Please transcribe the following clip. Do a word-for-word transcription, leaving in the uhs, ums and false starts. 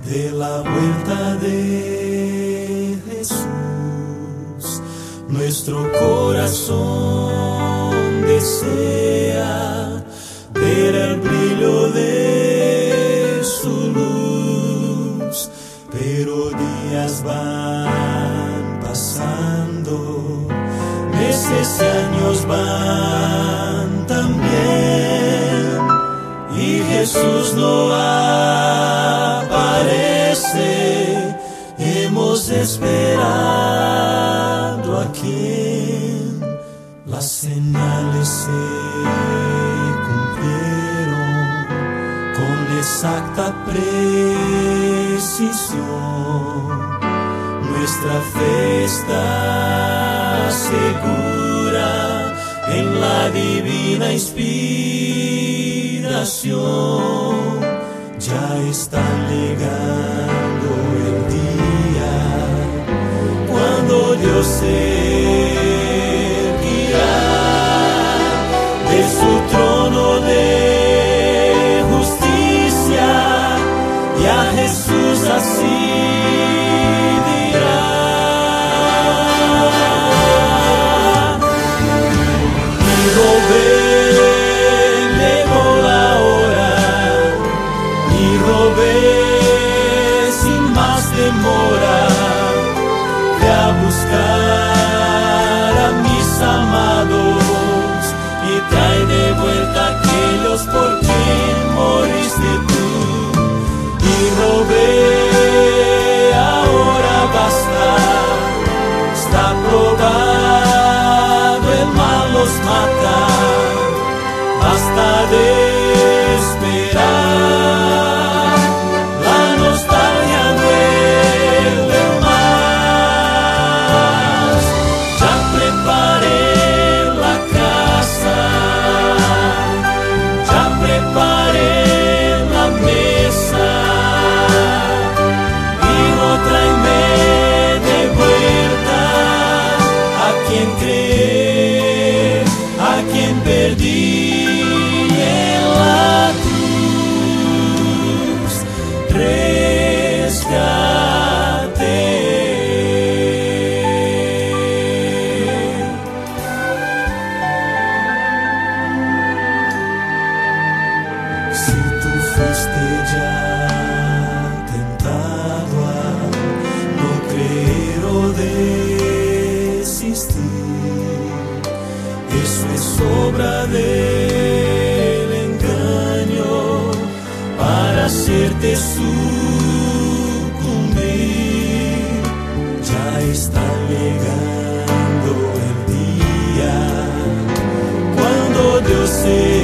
de la vuelta de Jesús. Nuestro corazón desea ver el brillo de su luz, pero días van pasando, meses y años van también, y Jesús no aparece. Hemos esperado a quien las señales se cumplieron con exacta precisión. Nuestra fe está segura en la divina inspiración. Ya está llegando el día cuando Dios se erguirá de su trono de justicia, y a Jesús así dirá: Hijo, ven, llegó la hora. Hijo, ven, sin más demora, ve a buscar a mis amados y trae de vuelta aquellos por quien moriste tú. Hijo, ve, ahora basta, está probado, el mal los mata, basta de esperar, la nostalgia duele más. Ya preparé la casa, ya preparé la mesa. Hijo, tráeme de vuelta a quien creer, a quien perdí en la cruz. Rescate. Si tú fuiste ya tentado a no creer o desistir, eso es obra del engaño para hacerte sucumbir. Ya está llegando el día cuando Dios se